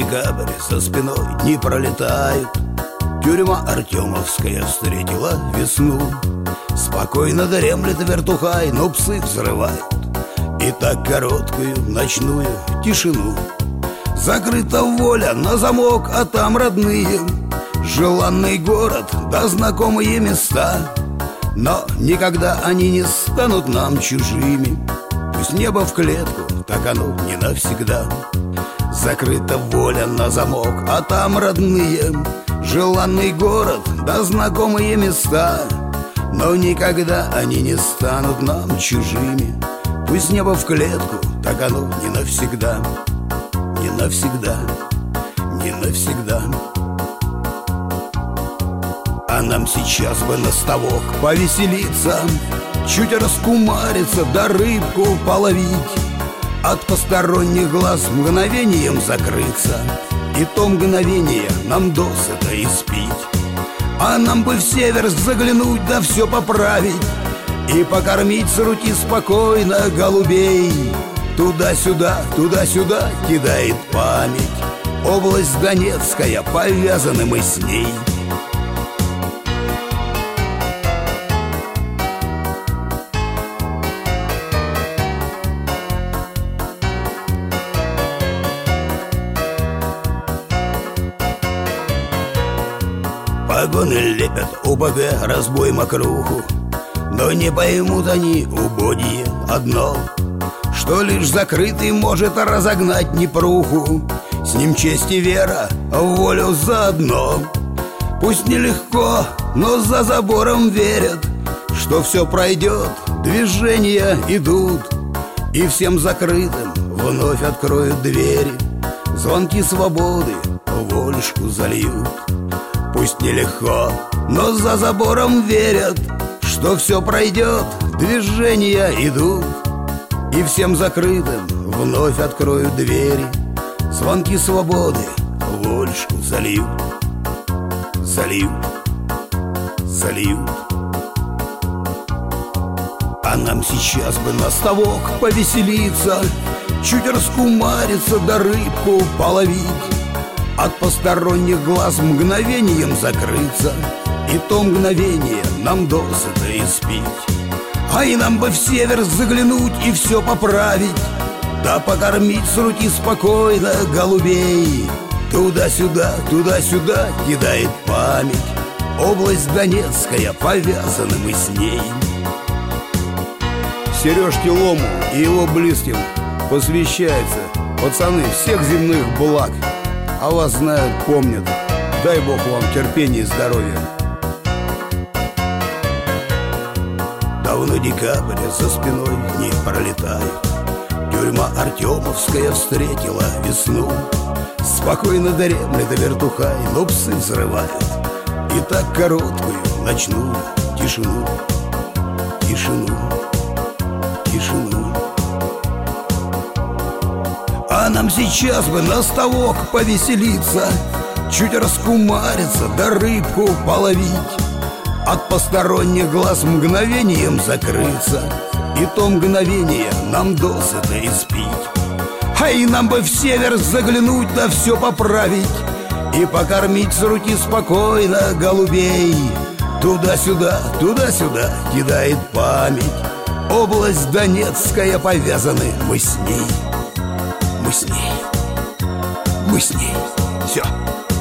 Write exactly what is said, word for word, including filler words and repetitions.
декабрь за спиной не пролетают. Тюрьма Артемовская встретила весну. Спокойно дремлет вертухай, но псы взрывают и так короткую ночную тишину. Закрыта воля на замок, а там родные, желанный город да знакомые места. Но никогда они не станут нам чужими. Пусть небо в клетку, так оно не навсегда. Закрыта воля на замок, а там родные, желанный город да знакомые места. Но никогда они не станут нам чужими. Пусть небо в клетку, так оно не навсегда. Не навсегда, не навсегда. А нам сейчас бы на ставок повеселиться, чуть раскумариться, да рыбку половить, от посторонних глаз мгновением закрыться, и то мгновение нам досыта испить. А нам бы в север заглянуть, да все поправить, и покормить с руки спокойно голубей. Туда-сюда, туда-сюда кидает память область Донецкая, повязаны мы с ней. Погоны лепят УБГ, разбой мокруху, но не поймут они, убогие, одно, что лишь закрытый может разогнать непруху. С ним честь и вера, в волю заодно. Пусть нелегко, но за забором верят, что все пройдет, движения идут, и всем закрытым вновь откроют двери, звонки свободы волюшку зальют. Пусть нелегко, но за забором верят, что все пройдет, движения идут, и всем закрытым вновь откроют двери, звонки свободы волюшку зальют. Зальют, зальют. А нам сейчас бы на ставок повеселиться, чуть раскумариться, да рыбку половить, от посторонних глаз мгновением закрыться, и то мгновение нам досыта испить. А и нам бы в север заглянуть и все поправить, да покормить с руки спокойно голубей. Туда-сюда, туда-сюда кидает память область Донецкая, повязаны мы с ней. Сережке Лому и его близким посвящается, пацаны, всех земных благ. А вас знают, помнят. Дай Бог вам терпения и здоровья. Давно декабрь за спиной не пролетает. Тюрьма Артемовская встретила весну. Спокойно дремлет вертухай, но псы взрывают и так короткую ночную тишину. Тишину, тишину. А нам сейчас бы на ставок повеселиться, чуть раскумариться, да рыбку половить, от посторонних глаз мгновением закрыться, и то мгновение нам досыта испить. А и нам бы в север заглянуть, да все поправить, и покормить с руки спокойно голубей. Туда-сюда, туда-сюда кидает память область Донецкая, повязаны мы с ней. Мы с ней, мы с ней. Все.